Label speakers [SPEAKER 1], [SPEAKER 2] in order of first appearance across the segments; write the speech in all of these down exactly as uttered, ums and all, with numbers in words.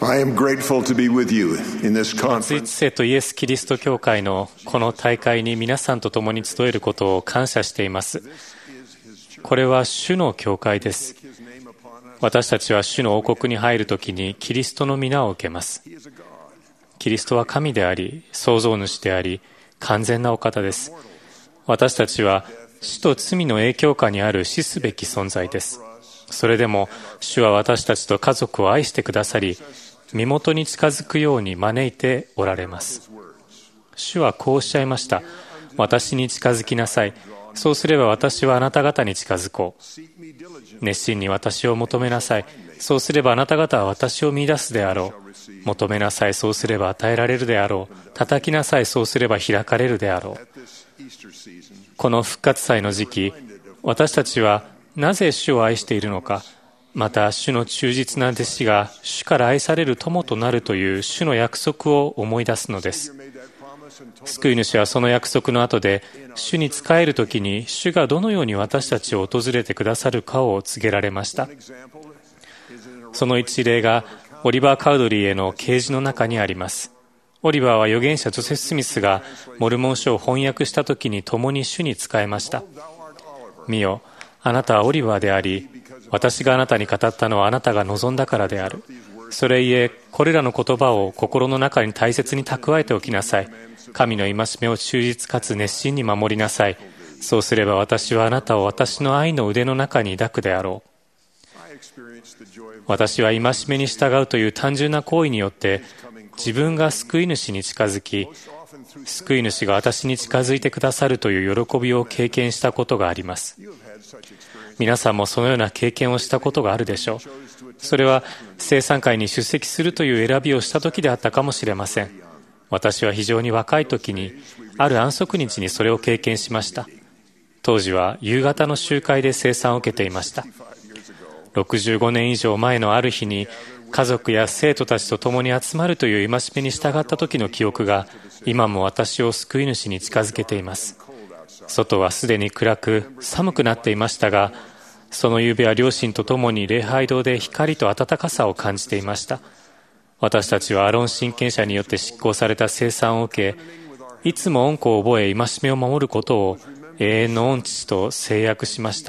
[SPEAKER 1] I am grateful to be with you in this
[SPEAKER 2] 初一
[SPEAKER 1] conference.
[SPEAKER 2] 世とイエス・キリスト教会のこの大会に皆さんと共に集えることを感謝しています。これは主の教会です。私たちは主の王国に入るときにキリストの皆を受けます。キリストは神であり、創造主であり、完全なお方です。私たちは死と罪の影響下にある死すべき存在です。それでも主は私たちと家族を愛してくださり、身元に近づくように招いておられます。主はこうおっしゃいました。私に近づきなさい。そうすれば私はあなた方に近づこう。熱心に私を求めなさい。そうすればあなた方は私を見出すであろう。求めなさい。そうすれば与えられるであろう。叩きなさい。そうすれば開かれるであろう。この復活祭の時期、私たちはなぜ主を愛しているのか、また主の忠実な弟子が主から愛される友となるという主の約束を思い出すのです。救い主はその約束の後で、主に仕えるときに主がどのように私たちを訪れてくださるかを告げられました。その一例がオリバー・カウドリーへの啓示の中にあります。オリバーは預言者ジョセフ・スミスがモルモン書を翻訳したときに共に主に仕えました。見よ、あなたはオリバーであり、私があなたに語ったのはあなたが望んだからである。それゆえ、これらの言葉を心の中に大切に蓄えておきなさい。神の戒めを忠実かつ熱心に守りなさい。そうすれば私はあなたを私の愛の腕の中に抱くであろう。私は戒めに従うという単純な行為によって、自分が救い主に近づき、救い主が私に近づいてくださるという喜びを経験したことがあります。皆さんもそのような経験をしたことがあるでしょう。それは聖餐会に出席するという選びをした時であったかもしれません。私は非常に若い時にある安息日にそれを経験しました。当時は夕方の集会で聖餐を受けていました。ろくじゅうごねん以上前のある日に家族や生徒たちと共に集まるという戒めに従った時の記憶が今も私を救い主に近づけています。外はすでに暗く寒くなっていましたが、その夕べは両親と共に礼拝堂で光と温かさを感じていました。私たちはアロン親権者によって執行された聖餐を受け、いつも恩子を覚え戒めを守ることを永遠の恩父と誓約しました。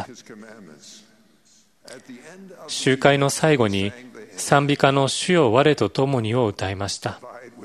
[SPEAKER 2] 集会の最後に賛美歌の主よ我と共にを歌いました。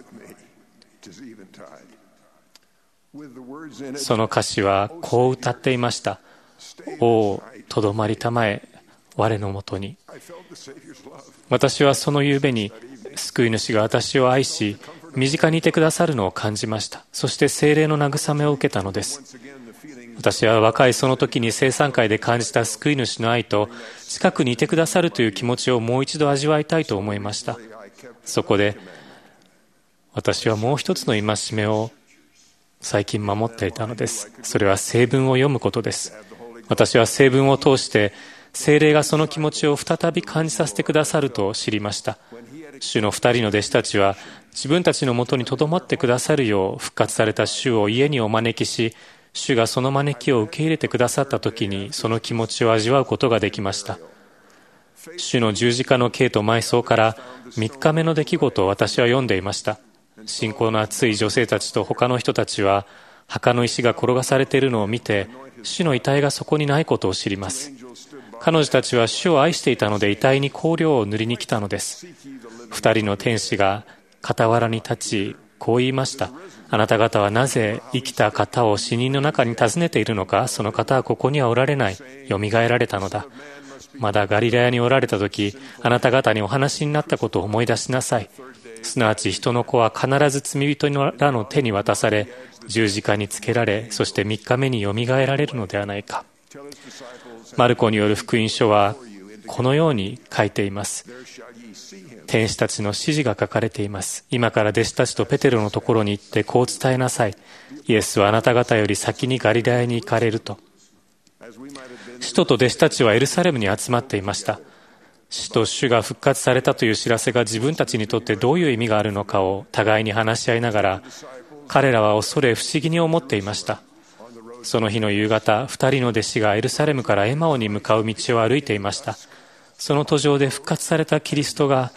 [SPEAKER 2] その歌詞はこう歌っていました。おう、とどまりたまえ、我のもとに。私はその夕べに救い主が私を愛し、身近にいてくださるのを感じました。そして聖霊の慰めを受けたのです。私は若いその時に聖餐会で感じた救い主の愛と、近くにいてくださるという気持ちをもう一度味わいたいと思いました。そこで、私はもう一つの戒めを最近守っていたのです。それは聖文を読むことです。私は聖文を通して聖霊がその気持ちを再び感じさせてくださると知りました。主の二人の弟子たちは自分たちのもとにとどまってくださるよう復活された主を家にお招きし、主がその招きを受け入れてくださった時にその気持ちを味わうことができました。主の十字架の刑と埋葬からみっかめの出来事を私は読んでいました。信仰の厚い女性たちと他の人たちは墓の石が転がされているのを見て、主の遺体がそこにないことを知ります。彼女たちは主を愛していたので遺体に香料を塗りに来たのです。二人の天使が傍らに立ち、こう言いました。あなた方はなぜ生きた方を死人の中に訪ねているのか。その方はここにはおられない。よみがえられたのだ。まだガリラヤにおられた時、あなた方にお話になったことを思い出しなさい。すなわち人の子は必ず罪人らの手に渡され、十字架につけられ、そしてみっかめによみがえられるのではないか。マルコによる福音書はこのように書いています。天使たちの指示が書かれています。今から弟子たちとペテロのところに行ってこう伝えなさい。イエスはあなた方より先にガリラヤに行かれると。使徒と弟子たちはエルサレムに集まっていました。死と主が復活されたという知らせが自分たちにとってどういう意味があるのかを互いに話し合いながら、彼らは恐れ不思議に思っていました。その日の夕方、二人の弟子がエルサレムからエマオに向かう道を歩いていました。その途上で復活されたキリストが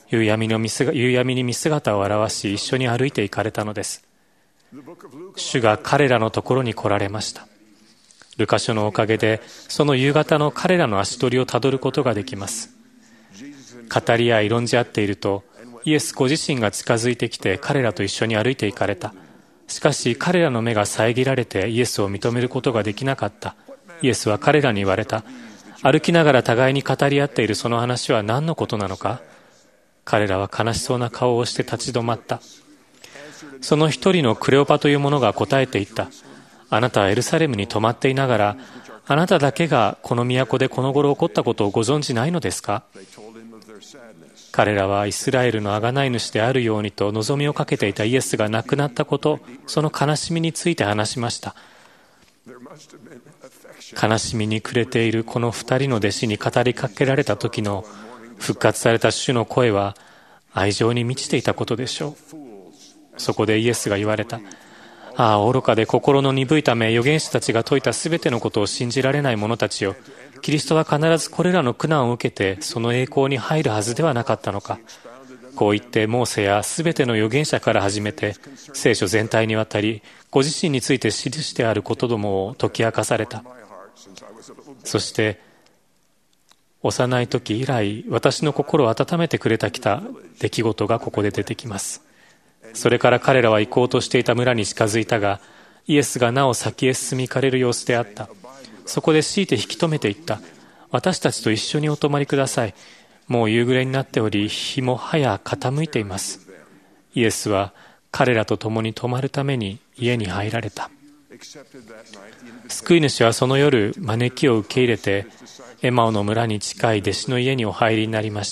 [SPEAKER 2] 夕闇の見姿夕闇に見姿を現し、一緒に歩いて行かれたのです。主が彼らのところに来られました。ルカ書のおかげで、その夕方の彼らの足取りをたどることができます。語り合い論じ合っていると、イエスご自身が近づいてきて彼らと一緒に歩いて行かれた。しかし彼らの目が遮られてイエスを認めることができなかった。イエスは彼らに言われた。歩きながら互いに語り合っているその話は何のことなのか。彼らは悲しそうな顔をして立ち止まった。その一人のクレオパという者が答えて言った。あなたはエルサレムに泊まっていながら、あなただけがこの都でこの頃起こったことをご存じないのですか。彼らはイスラエルの贖い主であるようにと望みをかけていたイエスが亡くなったこと、その悲しみについて話しました。悲しみに暮れているこの二人の弟子に語りかけられた時の復活された主の声は愛情に満ちていたことでしょう。そこでイエスが言われた。ああ、愚かで心の鈍いため、預言者たちが説いたすべてのことを信じられない者たちよ。キリストは必ずこれらの苦難を受けて、その栄光に入るはずではなかったのか。こう言って、モーセやすべての預言者から始めて、聖書全体にわたり、ご自身について記してあることどもを解き明かされた。そして、幼い時以来、私の心を温めてくれたきた出来事がここで出てきます。それから彼らは行こうとしていた村に近づいたが、イエスがなお先へ進み行かれる様子であった。そこで強いて引き止めていった。私たちと一緒にお泊まりください。もう夕暮れになっており、日もはや傾いています。イエスは彼らと共に泊まるために家に入られた。救い主はその夜、招きを受け入れて、エマオの村に近い弟子の家にお入りになりました。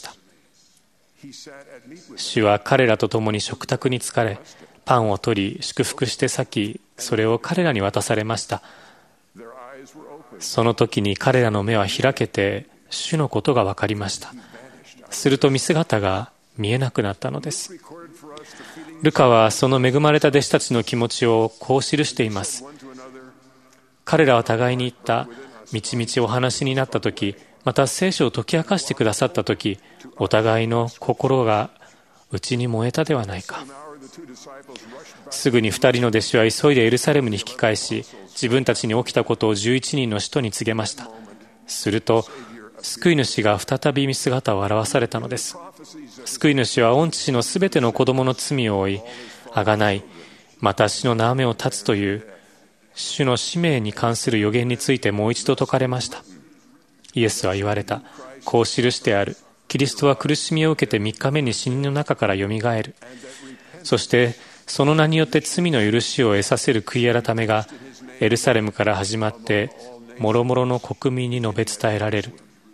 [SPEAKER 2] 主は彼らと共に食卓に疲れ、パンを取り、祝福して裂き、それを彼らに渡されました。その時に彼らの目は開けて、主のことが分かりました。すると見姿が見えなくなったのです。ルカはその恵まれた弟子たちの気持ちをこう記しています。彼らは互いに言った。みちみちお話になった時、また聖書を解き明かしてくださった時、お互いの心が内に燃えたではないか。すぐに二人の弟子は急いでエルサレムに引き返し、自分たちに起きたことを十一人の使徒に告げました。すると、救い主が再び見姿を現されたのです。救い主は御父のすべての子供の罪を負い、あがない、また死の縄目を断つという、主の使命に関する予言についてもう一度説かれました。イエスは言われた。こう記してある。キリストは苦しみを受けて三日目に死人の中からよみがえる。そして、その名によって罪の許しを得させる悔い改めが、エルサレムから始まって、もろもろの国民に述べ伝えられる。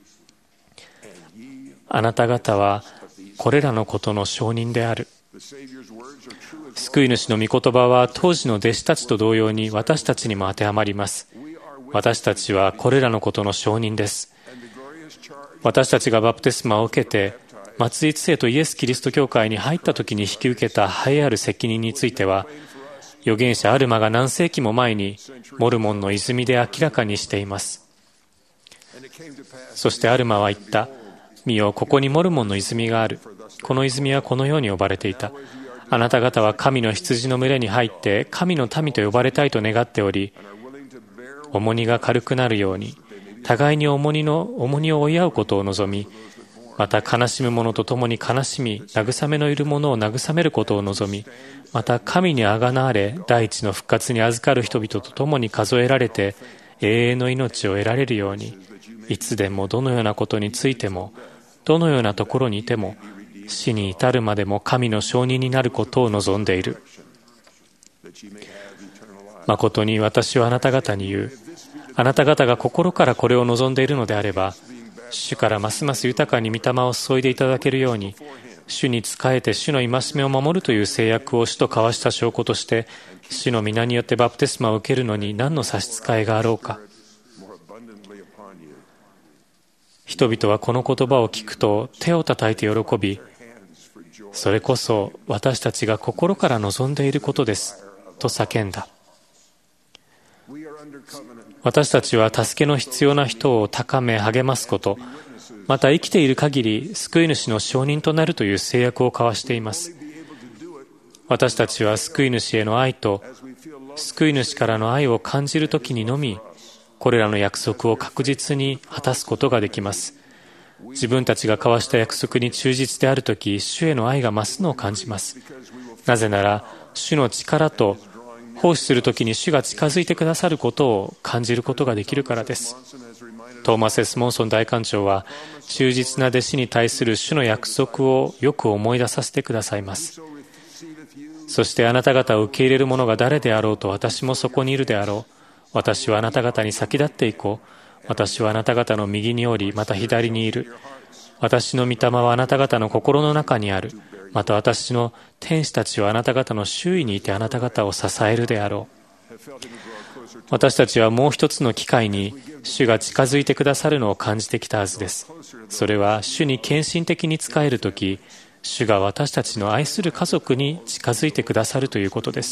[SPEAKER 2] あなた方は、これらのことの証人である。救い主の御言葉は当時の弟子たちと同様に私たちにも当てはまります。私たちはこれらのことの証人です。私たちがバプテスマを受けて、松井杖とイエス・キリスト教会に入った時に引き受けた栄えある責任については、預言者アルマが何世紀も前にモルモンの泉で明らかにしています。そしてアルマは言った。見よ、ここにモルモンの泉がある。この泉はこのように呼ばれていた。あなた方は神の羊の群れに入って神の民と呼ばれたいと願っており、重荷が軽くなるように互いに重荷の重荷を追い合うことを望み、また悲しむ者と共に悲しみ、慰めのいる者を慰めることを望み、また神にあがなわれ第一の復活に預かる人々と共に数えられて永遠の命を得られるように、いつでもどのようなことについてもどのようなところにいても死に至るまでも神の証人になることを望んでいる。誠に私はあなた方に言う。あなた方が心からこれを望んでいるのであれば、主からますます豊かに御霊を注いでいただけるように、主に仕えて主の戒めを守るという制約を主と交わした証拠として、主の皆によってバプテスマを受けるのに何の差し支えがあろうか。人々はこの言葉を聞くと手を叩いて喜び、それこそ私たちが心から望んでいることですと叫んだ。私たちは助けの必要な人を高め励ますこと、 また生きている限り救い主の証人となるという制約を交わしています。私たちは救い主への愛と救い主からの愛を感じるときにのみ、これらの約束を確実に果たすことができます。自分たちが交わした約束に忠実であるとき、主への愛が増すのを感じます。なぜなら、主の力と奉仕するときに主が近づいてくださることを感じることができるからです。トーマス・エス・モンソン大官長は、忠実な弟子に対する主の約束をよく思い出させてくださいます。そしてあなた方を受け入れる者が誰であろうと、私もそこにいるであろう。私はあなた方に先立っていこう。私はあなた方の右におり、また左にいる。私の御霊はあなた方の心の中にある。また私の天使たちはあなた方の周囲にいてあなた方を支えるであろう。私たちはもう一つの機会に主が近づいてくださるのを感じてきたはずです。それは主に献身的に仕えるとき、主が私たちの愛する家族に近づいてくださるということです。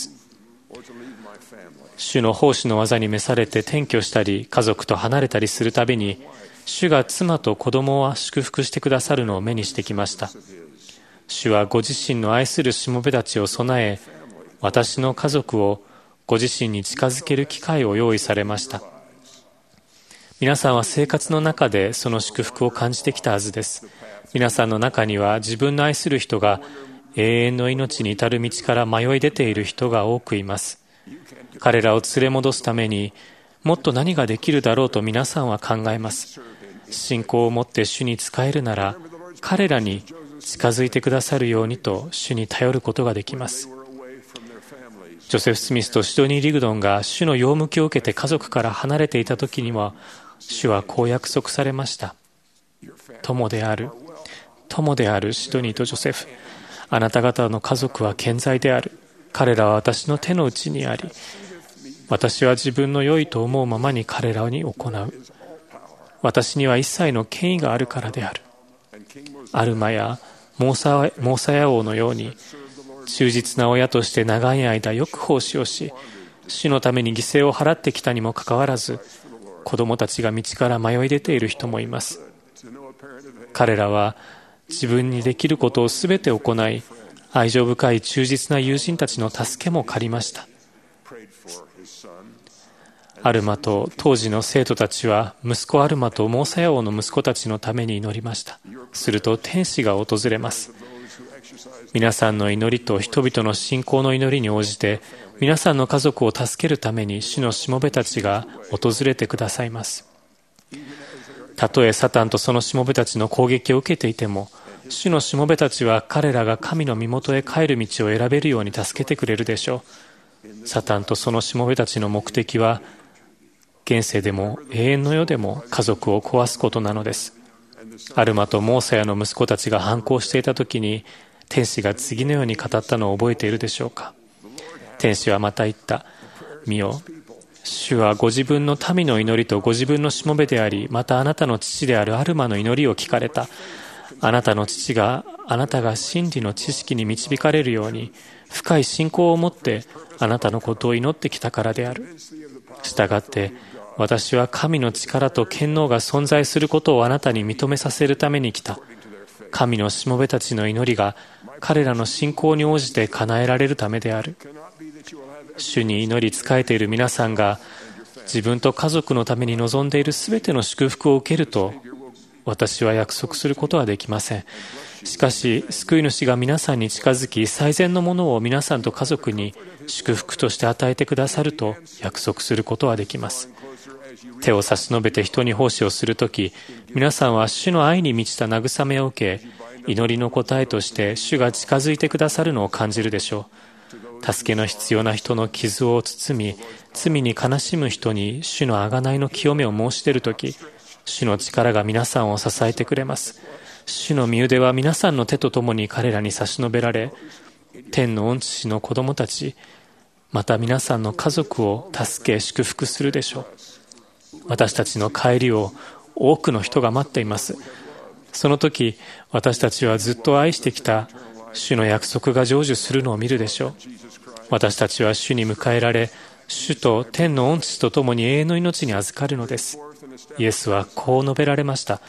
[SPEAKER 2] 主の奉仕の技に召されて転居したり、家族と離れたりするたびに、主が妻と子供を祝福してくださるのを目にしてきました。主はご自身の愛するしもべたちを備え、私の家族をご自身に近づける機会を用意されました。皆さんは生活の中でその祝福を感じてきたはずです。皆さんの中には自分の愛する人が永遠の命に至る道から迷い出ている人が多くいます。彼らを連れ戻すためにもっと何ができるだろうと皆さんは考えます。信仰を持って主に仕えるなら、彼らに近づいてくださるようにと主に頼ることができます。ジョセフ・スミスとシドニー・リグドンが主の用向きを受けて家族から離れていた時には、主はこう約束されました。友である、友であるシドニーとジョセフ、あなた方の家族は健在である。彼らは私の手の内にあり、私は自分の良いと思うままに彼らに行う。私には一切の権威があるからである。アルマやモーサヤ王のように、忠実な親として長い間よく奉仕をし、主のために犠牲を払ってきたにもかかわらず、子供たちが道から迷い出ている人もいます。彼らは自分にできることをすべて行い、愛情深い忠実な友人たちの助けも借りました。アルマと当時の生徒たちは、息子アルマとモーサヤ王の息子たちのために祈りました。すると天使が訪れます。皆さんの祈りと人々の信仰の祈りに応じて、皆さんの家族を助けるために主のしもべたちが訪れてくださいます。たとえサタンとそのしもべたちの攻撃を受けていても、主のしもべたちは彼らが神の身元へ帰る道を選べるように助けてくれるでしょう。サタンとそのしもべたちの目的は、現世でも永遠の世でも家族を壊すことなのです。アルマとモーサヤの息子たちが反抗していたときに、天使が次のように語ったのを覚えているでしょうか。天使はまた言った。見よ、主はご自分の民の祈りとご自分のしもべであり、またあなたの父であるアルマの祈りを聞かれた。あなたの父があなたが真理の知識に導かれるように、深い信仰を持ってあなたのことを祈ってきたからである。したがって、私は神の力と権能が存在することをあなたに認めさせるために来た。神のしもべたちの祈りが彼らの信仰に応じて叶えられるためである。主に祈り仕えている皆さんが自分と家族のために望んでいるすべての祝福を受けると私は約束することはできません。しかし救い主が皆さんに近づき、最善のものを皆さんと家族に祝福として与えてくださると約束することはできます。手を差し伸べて人に奉仕をするとき、皆さんは主の愛に満ちた慰めを受け、祈りの答えとして主が近づいてくださるのを感じるでしょう。助けの必要な人の傷を包み、罪に悲しむ人に主の贖いの清めを申し出るとき、主の力が皆さんを支えてくれます。主の身腕は皆さんの手とともに彼らに差し伸べられ、天の御父の子供たち、また皆さんの家族を助け祝福するでしょう。私たちの帰りを多くの人が待っています。その時、私たちはずっと愛してきた主の約束が成就するのを見るでしょう。私たちは主に迎えられ、主と天の御父とともに永遠の命に預かるのです。イエスはこう述べられました。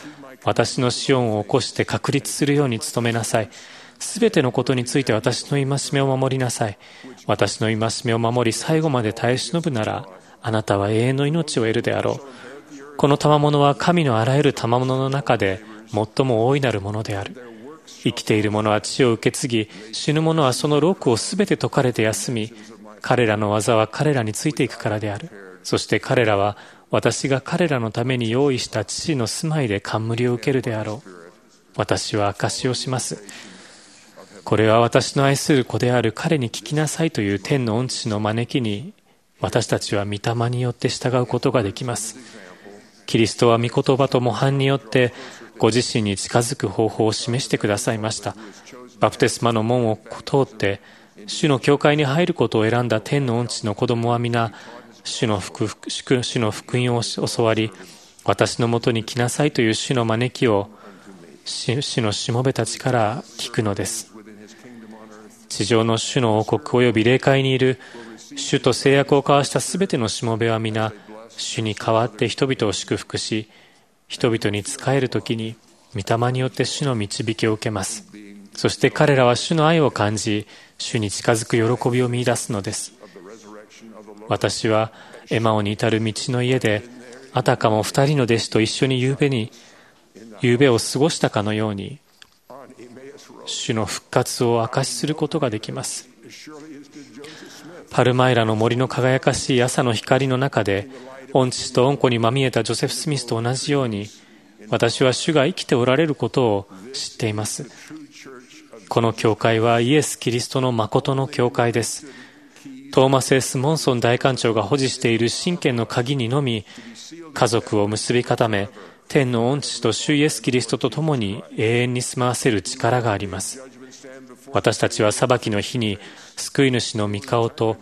[SPEAKER 2] 私の子孫を起こして確立するように努めなさい。すべてのことについて私の戒めを守りなさい。私の戒めを守り最後まで耐え忍ぶなら、あなたは永遠の命を得るであろう。この賜物は神のあらゆる賜物の中で最も大いなるものである。生きている者は地を受け継ぎ、死ぬ者はその労苦をすべて解かれて休み、彼らの技は彼らについていくからである。そして彼らは私が彼らのために用意した父の住まいで冠を受けるであろう。私は証しをします。これは私の愛する子である彼に聞きなさいという天の御父の招きに、私たちは御霊によって従うことができます。キリストは御言葉と模範によってご自身に近づく方法を示してくださいました。バプテスマの門を通って主の教会に入ることを選んだ天の御父の子供は皆主の 福, 主の福音を教わり、私のもとに来なさいという主の招きを主のしもべたちから聞くのです。地上の主の王国及び霊界にいる主と誓約を交わしたすべてのしもべは皆主に代わって人々を祝福し、人々に仕えるときに御霊によって主の導きを受けます。そして彼らは主の愛を感じ、主に近づく喜びを見出すのです。私はエマオに至る道の家で、あたかも二人の弟子と一緒に夕べに夕べを過ごしたかのように、主の復活を証しすることができます。パルマイラの森の輝かしい朝の光の中で、御父と御子にまみえたジョセフ・スミスと同じように、私は主が生きておられることを知っています。この教会はイエス・キリストの誠の教会です。トーマス・エス・モンソン大官長が保持している真剣の鍵にのみ、家族を結び固め、天の御父と主イエス・キリストと共に永遠に住まわせる力があります。私たちは裁きの日に救い主の御顔と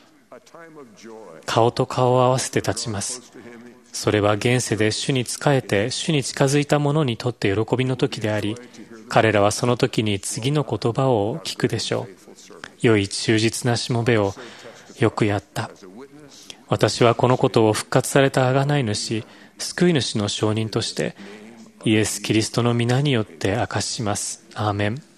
[SPEAKER 2] 顔と顔を合わせて立ちます。それは現世で主に仕えて主に近づいた者にとって喜びの時であり、彼らはその時に次の言葉を聞くでしょう。良い忠実なしもべをよくやった。私はこのことを復活された贖い主、救い主の証人としてイエス・キリストの皆によって証しします。アーメン。